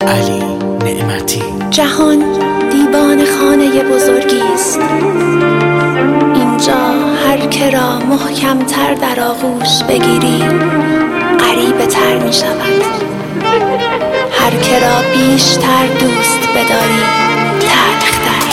علی نعمتی. جهان دیوان خانه بزرگی است، اینجا هر که را محکم‌تر در آغوش بگیری غریبه تر می شود، هر که را بیشتر دوست بداری تلختر.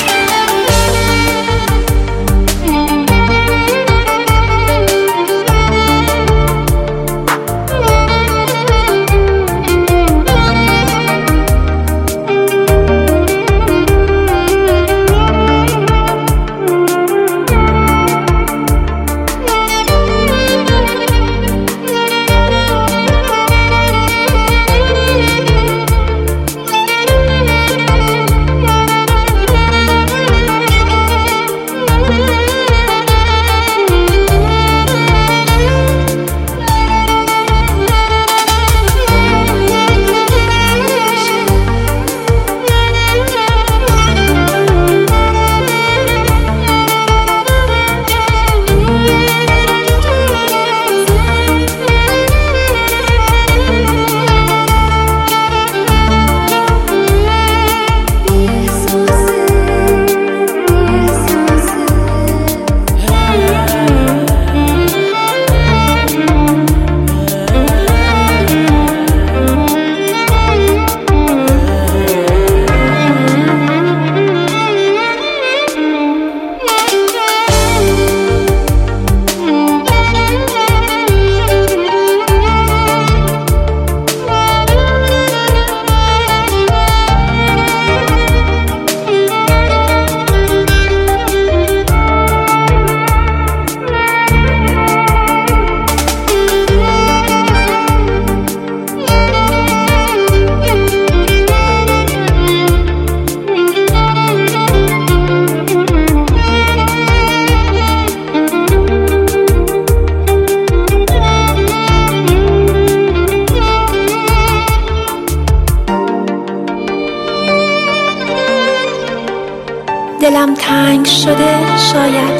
دلم تنگ شده شاید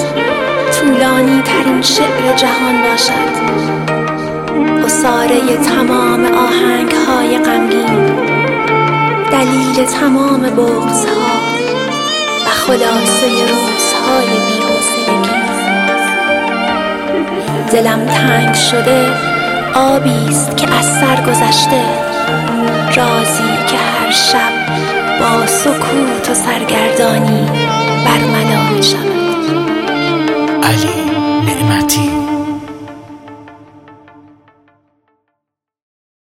طولانی ترین شعر جهان باشد، عصاره تمام آهنگ های غمگین، دلیل تمام بغض‌ها و خلاصه روزهای بی‌حوصلگی. دلم تنگ شده آبی است که از سر گذشته، رازی که هر شب با سکوت و سرگردانی برملا می شود. علی نعمتی.